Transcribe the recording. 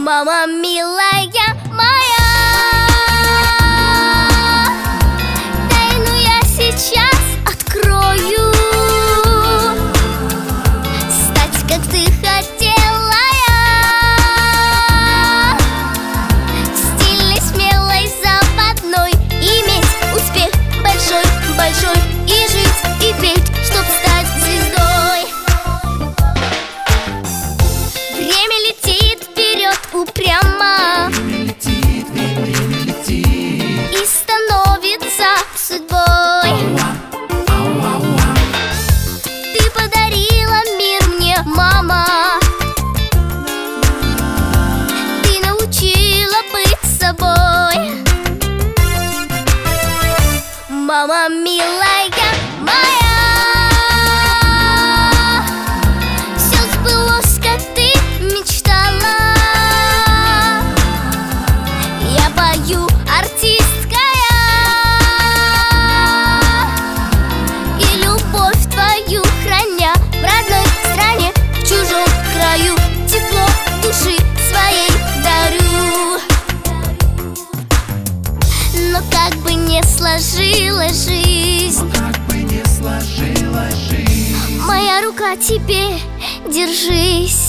Мама милая моя, тайну я сейчас открою. Стать, как ты хотела я, стильной, смелой, западной, иметь успех большой, большой, и жить, и петь, чтоб стать звездой. Время летит вперед упрямо, время летит, и становится судьбой. Ты подарила мир мне, мама, ты научила быть собой. Мама милая моя, все сбылось, как ты мечтала. Я пою артисткая, и любовь твою храня, в родной стране, в чужом краю, тепло души своей дарю. Но как бы не сложилась жизнь, как бы не сложилась жизнь, моя рука, теперь держись.